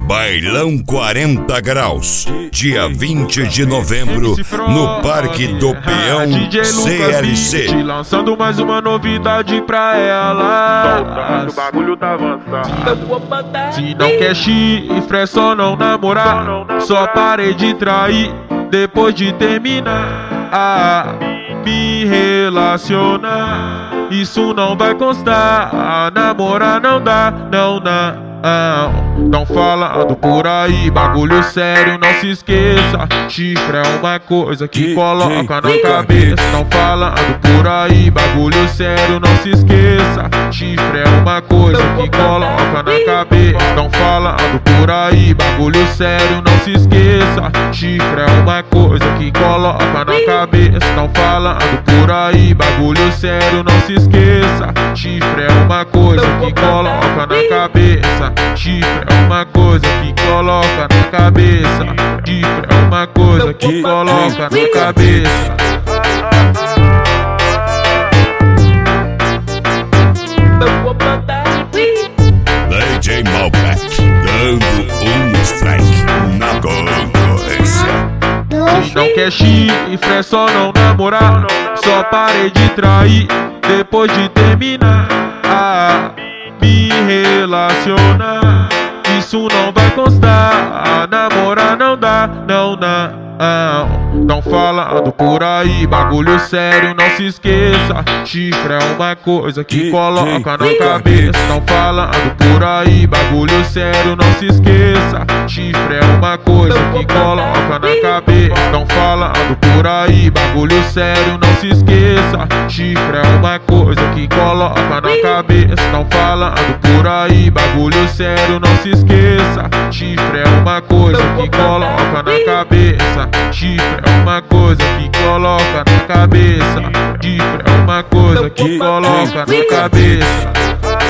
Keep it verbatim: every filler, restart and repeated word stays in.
Bailão quarenta graus, dia vinte de novembro, no Parque do Peão C L C. Lançando mais uma novidade pra ela. O bagulho tá avançado. Se não quer chifre, é só não namorar. Só parei de trair depois de terminar. Ah, me relacionar, isso não vai constar. Namorar não dá, não dá. Não falando por aí, bagulho sério, não se esqueça. Chifre é uma coisa que coloca na cabeça. Não falando por aí, bagulho sério, não se esqueça. Chifre é uma coisa que coloca na cabeça. Não falando por aí, bagulho sério, não se esqueça. Chifre é uma coisa que coloca na cabeça. Não falando por aí, bagulho sério, não se esqueça. Chifre é uma coisa que coloca na cabeça. Chifre é uma coisa que coloca na cabeça. Chifre é uma coisa que coloca na cabeça. D J Malbec, dando um strike na concorrência. Se não quer chifre, é só não namorar. Só parei de trair depois de terminar. Ah, me relacionar, isso não vai constar. Namorar não dá, não dá. Não falando por aí, bagulho sério, não se esqueça. Chifre é uma coisa que coloca na cabeça. Não falando por aí, bagulho sério, não se esqueça. Chifre é uma coisa que coloca na cabeça. Não falando por aí, bagulho sério, não se esqueça. Chifre é uma coisa que coloca na cabeça. Não falando por aí, bagulho sério, não se esqueça. Chifre é uma coisa que coloca na cabeça. Chifre é uma coisa que coloca na cabeça. Chifre é uma coisa que coloca na cabeça.